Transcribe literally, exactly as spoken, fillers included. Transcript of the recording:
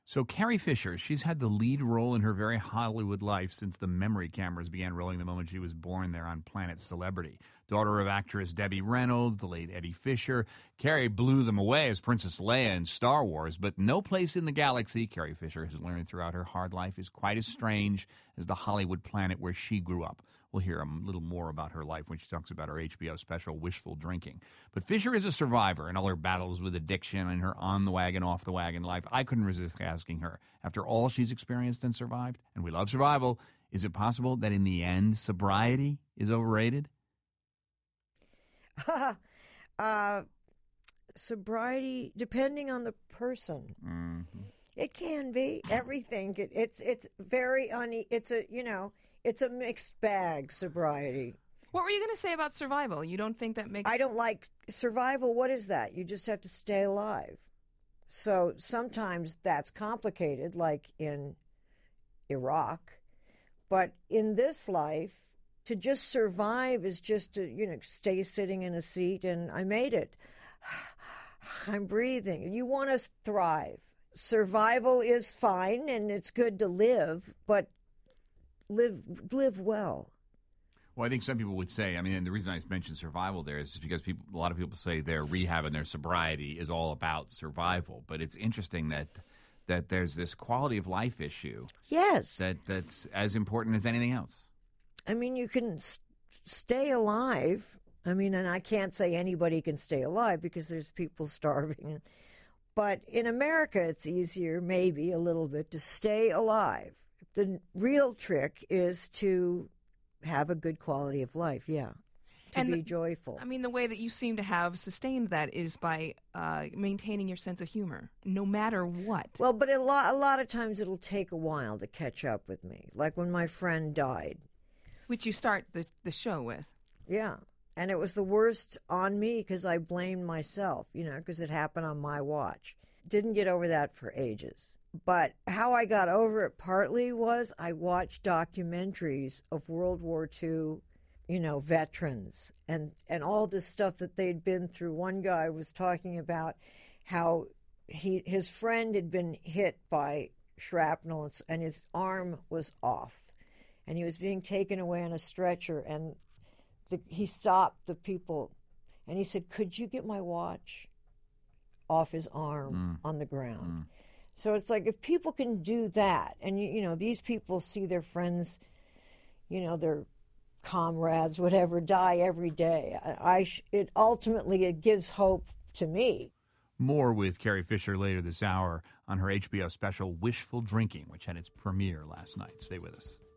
So Carrie Fisher, she's had the lead role in her very Hollywood life since the memory cameras began rolling the moment she was born there on Planet Celebrity. Daughter of actress Debbie Reynolds, the late Eddie Fisher, Carrie blew them away as Princess Leia in Star Wars, but no place in the galaxy, Carrie Fisher has learned throughout her hard life, is quite as strange as the Hollywood planet where she grew up. We'll hear a little more about her life when she talks about her H B O special, Wishful Drinking. But Fisher is a survivor in all her battles with addiction and her on-the-wagon, off-the-wagon life. I couldn't resist asking her, after all she's experienced and survived, and we love survival, is it possible that in the end, sobriety is overrated? uh, sobriety, depending on the person. Mm-hmm. It can be. Everything. It, it's it's very, une- it's a, you know, it's a mixed bag, sobriety. What were you going to say about survival? You don't think that makes... I don't like survival. What is that? You just have to stay alive. So sometimes that's complicated, like in Iraq. But in this life, to just survive is just to, you know, stay sitting in a seat and I made it. I'm breathing. You want to thrive. Survival is fine and it's good to live, but live live well. Well, I think some people would say, I mean, and the reason I mentioned survival there is just because people, a lot of people say their rehab and their sobriety is all about survival. But it's interesting that that there's this quality of life issue. Yes. That that's as important as anything else. I mean, you can s- stay alive. I mean, and I can't say anybody can stay alive because there's people starving. But in America, it's easier, maybe a little bit, to stay alive. The real trick is to have a good quality of life, yeah, to and be joyful. I mean, the way that you seem to have sustained that is by uh, maintaining your sense of humor, no matter what. Well, but a lot, a lot of times it'll take a while to catch up with me, like when my friend died. Which you start the, the show with. Yeah, and it was the worst on me because I blamed myself, you know, because it happened on my watch. Didn't get over that for ages. But how I got over it partly was I watched documentaries of World War Two, you know, veterans and, and all this stuff that they'd been through. One guy was talking about how he his friend had been hit by shrapnel and his arm was off. And he was being taken away on a stretcher. And the, he stopped the people and he said, "Could you get my watch off his arm mm. on the ground?" Mm. So it's like if people can do that, and, you, you know, these people see their friends, you know, their comrades, whatever, die every day. I, I sh- it ultimately, it gives hope to me. More with Carrie Fisher later this hour on her H B O special Wishful Drinking, which had its premiere last night. Stay with us.